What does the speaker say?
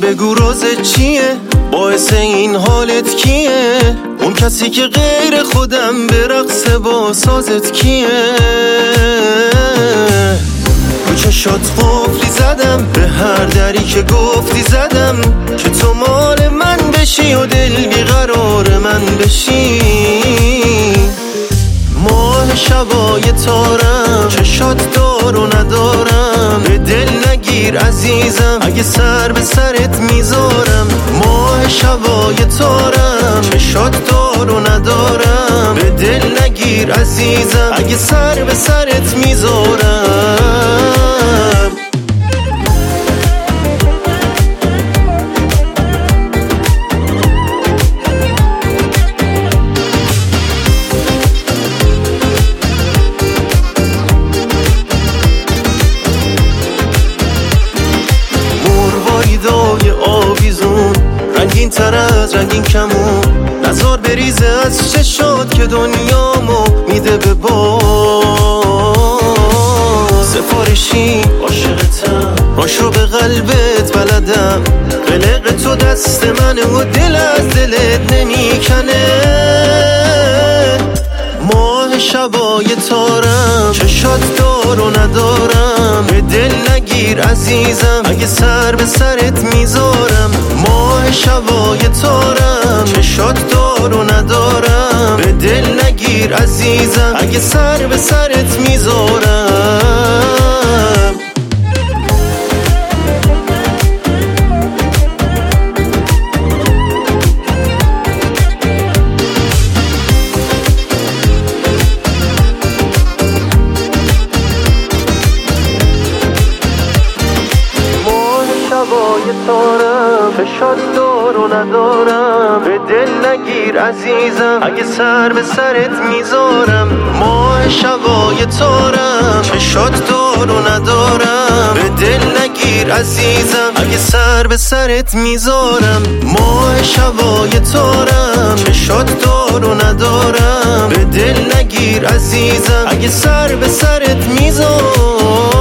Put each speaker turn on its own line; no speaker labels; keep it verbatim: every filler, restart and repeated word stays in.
بگو رازت چیه، باعث این حالت کیه، اون کسی که غیر خودم به رقص با سازت کیه. رو چشات قفلی زدم، به هر دری که گفتی زدم که تو مال من بشی و دل بیقرار من بشی. ماه شبای تارم، چشات دار و ندارم، به دل نگیر عزیزم اگه سر به سرت میذارم. ماه شبای تارم، چشات دار و ندارم، به دل نگیر عزیزم اگه سر به سرت میذارم. دای آویزون رنگین تر از رنگین کمون، نزار بریزه از چشات که دنیامو میده به باد. سفارشی عاشقتم، راشو به قلبت بلدم، قلق تو دست منه و دل از دلت نمیکنه. ماه شبای تارم، چشات دار و ندارم، به دل نگیر عزیزم اگه سر به سرت میذارم. ماه شبای تارم، چشات دار و ندارم، به دل نگیر عزیزم اگه سر به سرت میذارم. شبای تارم، چشات دار و ندارم، به دل نگیر عزیزم اگه سر به سرت میذارم. ماه شبای تارم، چشات دار و ندارم، به دل نگیر عزیزم اگه سر به سرت میذارم. ماه شبای تارم، چشات دار و ندارم، به دل نگیر عزیزم اگه سر به سرت میذارم.